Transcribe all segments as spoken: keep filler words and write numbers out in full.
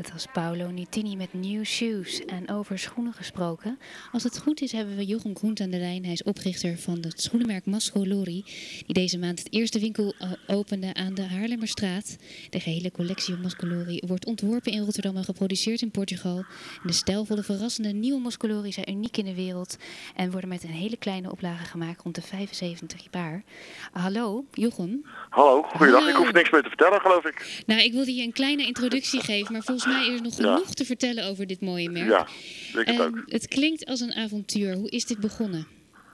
Het was Paolo Nutini met New Shoes. En over schoenen gesproken. Als het goed is hebben we Jochem Groent aan de lijn. Hij is oprichter van het schoenenmerk Mascolori. Die deze maand het eerste winkel opende aan de Haarlemmerstraat. De gehele collectie van Mascolori wordt ontworpen in Rotterdam en geproduceerd in Portugal. En de stijlvolle, verrassende nieuwe Mascolori zijn uniek in de wereld. En worden met een hele kleine oplage gemaakt, rond de vijfenzeventig paar. Hallo, Jochem. Hallo, goeiedag. Hallo. Ik hoef niks meer te vertellen, geloof ik. Nou, ik wilde je een kleine introductie geven, maar volgens mij is er nog Ja. genoeg te vertellen over dit mooie merk. Ja, denk het En ook. het klinkt als een avontuur. Hoe is dit begonnen?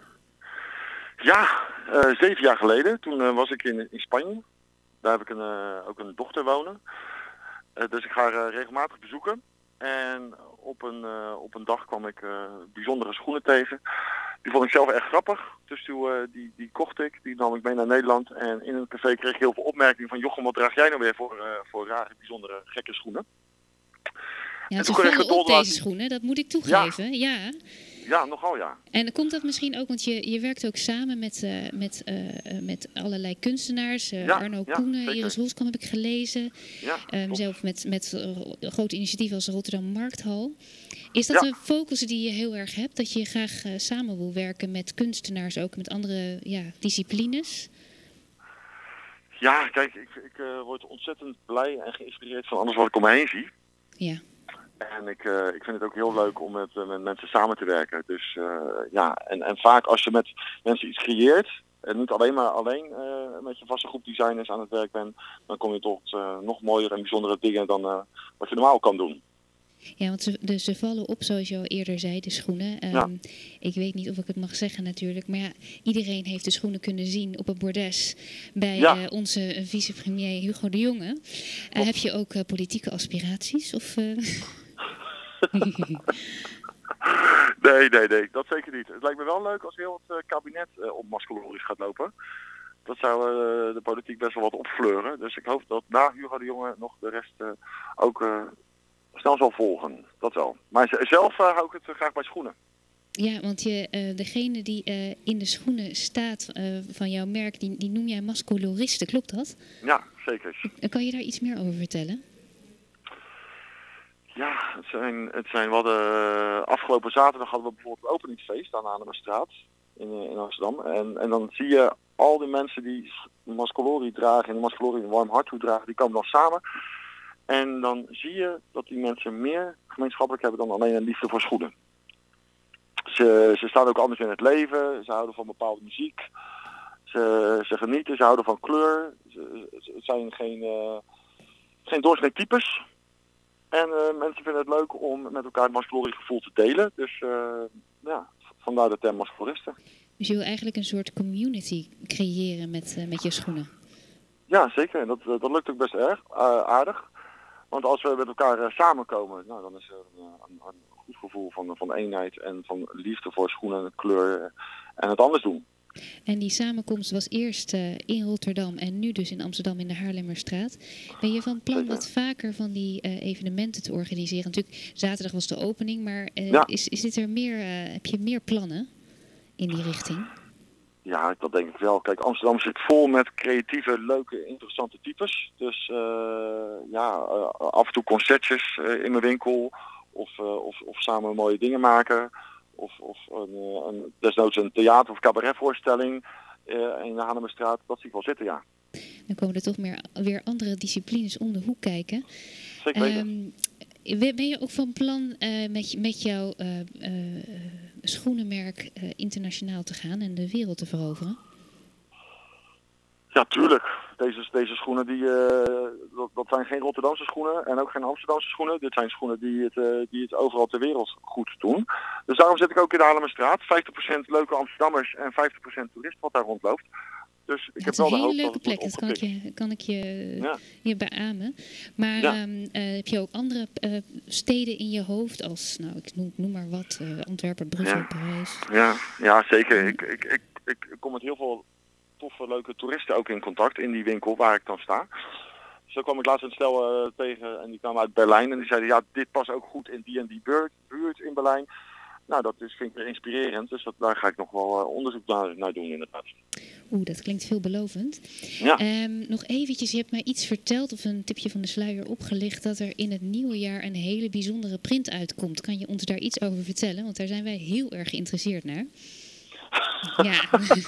Ja, uh, zeven jaar geleden. Toen uh, was ik in, in Spanje. Daar heb ik een, uh, ook een dochter wonen. Uh, dus ik ga haar uh, regelmatig bezoeken. En op een, uh, op een dag kwam ik uh, bijzondere schoenen tegen. Die vond ik zelf erg grappig. Dus toen, uh, die, die kocht ik. Die nam ik mee naar Nederland. En in het café kreeg ik heel veel opmerkingen van... Jochem, wat draag jij nou weer voor, uh, voor rare, bijzondere, gekke schoenen? Ja, ze vallen op deze schoenen, dat moet ik toegeven. Ja. ja. Ja, nogal ja. En komt dat misschien ook, want je, je werkt ook samen met, uh, met, uh, met allerlei kunstenaars. Uh, ja, Arno ja, Koenen, zeker. Iris Holskamp heb ik gelezen. Ja, um, zelf met, met uh, grote initiatieven als de Rotterdam Markthal. Is dat ja. een focus die je heel erg hebt? Dat je graag uh, samen wil werken met kunstenaars, ook met andere ja, disciplines? Ja, kijk, ik, ik uh, word ontzettend blij en geïnspireerd van alles wat ik om me heen zie. Ja. En ik, uh, ik vind het ook heel leuk om met, uh, met mensen samen te werken. Dus uh, ja, en, en vaak als je met mensen iets creëert, en niet alleen maar alleen uh, met je vaste groep designers aan het werk bent, dan kom je tot uh, nog mooiere en bijzondere dingen dan uh, wat je normaal kan doen. Ja, want ze, dus ze vallen op, zoals je al eerder zei, de schoenen. Um, ja. Ik weet niet of ik het mag zeggen natuurlijk, maar ja, iedereen heeft de schoenen kunnen zien op het bordes bij ja. uh, onze vicepremier Hugo de Jonge. Uh, heb je ook uh, politieke aspiraties? Of, uh... nee, nee, nee, dat zeker niet. Het lijkt me wel leuk als heel het uh, kabinet uh, op Mascolori gaat lopen. Dat zou uh, de politiek best wel wat opfleuren. Dus ik hoop dat na Hugo de Jonge nog de rest uh, ook... Uh, snel zal volgen, dat wel. Maar zelf uh, hou ik het uh, graag bij schoenen. Ja, want je, uh, degene die uh, in de schoenen staat uh, van jouw merk, die, die noem jij Mascoloristen, klopt dat? Ja, zeker. Kan je daar iets meer over vertellen? Ja, het zijn, het zijn wat uh, afgelopen zaterdag hadden we bijvoorbeeld een openingsfeest aan de Haarlemmerstraat in, uh, in Amsterdam. En, en dan zie je al die mensen die Mascolori dragen en die Mascolori een warm hart toedragen, die komen dan samen. En dan zie je dat die mensen meer gemeenschappelijk hebben dan alleen een liefde voor schoenen. Ze, ze staan ook anders in het leven, ze houden van bepaalde muziek, ze, ze genieten, ze houden van kleur. Ze, ze zijn geen, uh, geen doorsnee types. En uh, mensen vinden het leuk om met elkaar het Mascolori gevoel te delen. Dus uh, ja, vandaar de term Mascoloristen. Dus je wil eigenlijk een soort community creëren met, uh, met je schoenen? Ja, zeker. Dat, dat lukt ook best erg uh, aardig. Want als we met elkaar uh, samenkomen, nou, dan is er een, een, een goed gevoel van, van eenheid en van liefde voor schoenen en kleur uh, en het anders doen. En die samenkomst was eerst uh, in Rotterdam en nu dus in Amsterdam in de Haarlemmerstraat. Ben je van plan Zeker. wat vaker van die uh, evenementen te organiseren? Natuurlijk, zaterdag was de opening, maar uh, ja. is, is dit er meer, uh, heb je meer plannen in die richting? Ja, dat denk ik wel. Kijk, Amsterdam zit vol met creatieve, leuke, interessante types. Dus uh, ja, uh, af en toe concertjes uh, in mijn winkel. Of, uh, of, of samen mooie dingen maken. Of, of een, een, desnoods een theater- of cabaretvoorstelling uh, in de Haarlemmerstraat. Dat zie ik wel zitten, ja. Dan komen er toch meer, weer andere disciplines om de hoek kijken. Zeker weten. Um, ben je ook van plan uh, met, met jouw uh, uh, schoenenmerk uh, internationaal te gaan en de wereld te veroveren? Ja, tuurlijk. Deze, deze schoenen, die, uh, dat, dat zijn geen Rotterdamse schoenen en ook geen Amsterdamse schoenen. Dit zijn schoenen die het, uh, die het overal ter wereld goed doen. Dus daarom zit ik ook in de Haarlemmerstraat. vijftig procent leuke Amsterdammers en vijftig procent toerist wat daar rondloopt. Dus ik ja, heb wel de hoop dat dat het plek, dat kan ik je, kan ik je, ja. je beamen. Maar ja. um, uh, heb je ook andere uh, steden in je hoofd als, nou ik noem, noem maar wat, uh, Antwerpen, Brussel, ja. Parijs? Ja, ja zeker. Ik, ik, ik, ik kom met heel veel toffe, leuke toeristen ook in contact in die winkel waar ik dan sta. Zo kwam ik laatst een stel uh, tegen en die kwamen uit Berlijn en die zeiden ja, dit past ook goed in die en die buurt, buurt in Berlijn. nou, dat is, vind ik weer inspirerend. Dus dat, daar ga ik nog wel uh, onderzoek naar, naar doen inderdaad. Oeh, dat klinkt veelbelovend. Ja. Um, nog eventjes, je hebt mij iets verteld of een tipje van de sluier opgelicht dat er in het nieuwe jaar een hele bijzondere print uitkomt. Kan je ons daar iets over vertellen? Want daar zijn wij heel erg geïnteresseerd naar. Ja.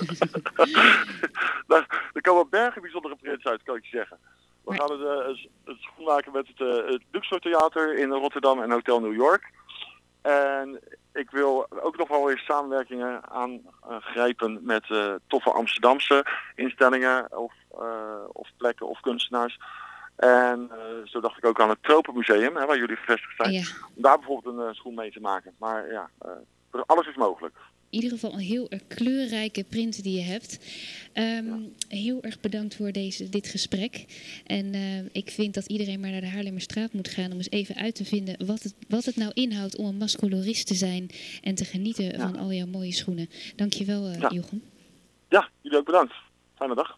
nou, er komen bergen bijzondere prints uit, kan ik je zeggen. We maar... gaan het, uh, het schoen maken met het, uh, het Luxor Theater in Rotterdam en Hotel New York. En ik wil ook nog wel weer samenwerkingen aangrijpen met uh, toffe Amsterdamse instellingen of, uh, of plekken of kunstenaars. En uh, zo dacht ik ook aan het Tropenmuseum, hè, waar jullie gevestigd zijn. Ja. Om daar bijvoorbeeld een uh, schoen mee te maken. Maar ja, uh, alles is mogelijk. In ieder geval een heel erg kleurrijke print die je hebt. Um, ja. Heel erg bedankt voor deze, dit gesprek. En uh, ik vind dat iedereen maar naar de Haarlemmerstraat moet gaan om eens even uit te vinden wat het, wat het nou inhoudt om een mascolorist te zijn en te genieten ja. van al jouw mooie schoenen. Dankjewel, uh, ja. Jochem. Ja, jullie ook bedankt. Fijne dag.